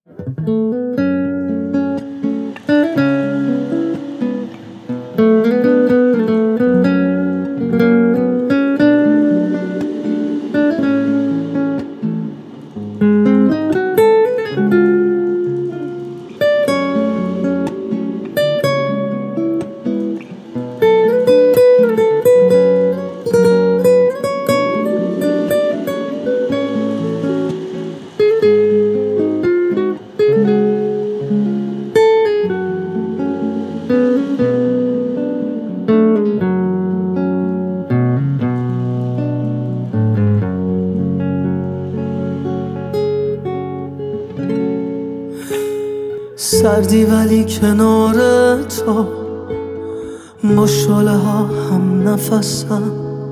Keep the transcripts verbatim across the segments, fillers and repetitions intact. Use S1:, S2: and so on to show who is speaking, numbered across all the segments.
S1: سردی ولی کنار تو، با شاله ها هم نفسم.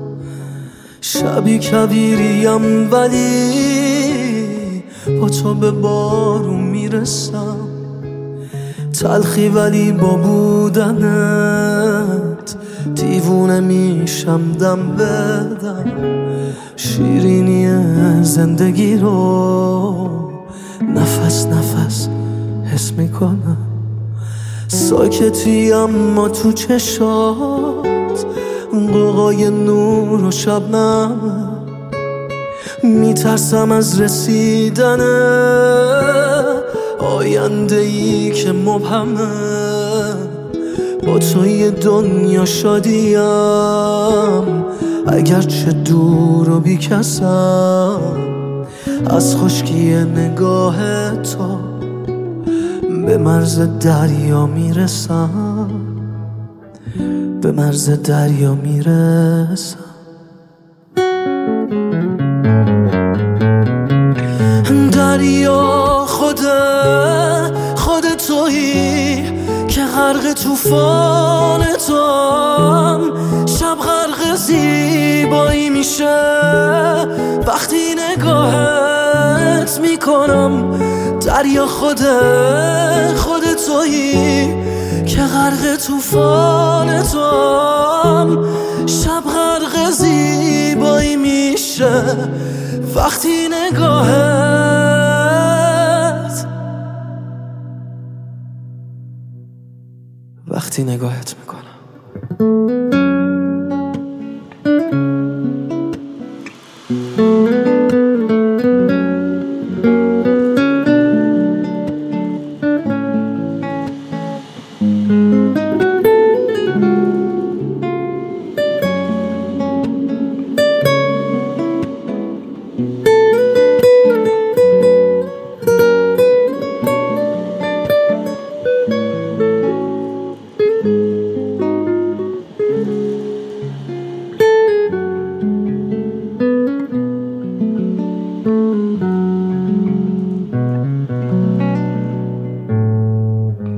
S1: شبی کویریم ولی با تو به بارون میرسم. تلخی ولی با بودنت دیوونه میشم دم بدم. شیرینی زندگی رو نفس نفس حس میکنم. ساکتی اما تو چشات قوقای نور و شبنم. میترسم از رسیدن آینده ای که مبهمه. با توی دنیا شادیم اگرچه دور و بیکسم. از خشکی نگاه تو به مرز دریا میرسم. به مرز دریا میرسم. دریا خود خود تویی که غرق طوفان توام. شب غرق زیبایی میشه وقتی نگاهت میکنم. دریا خود خود تویی که غرق طوفان توام. شب غرق زیبایی میشه وقتی نگاهت وقتی نگاهت میکنم.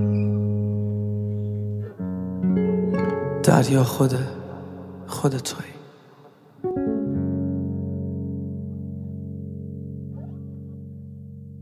S1: دریا خود خود تویی.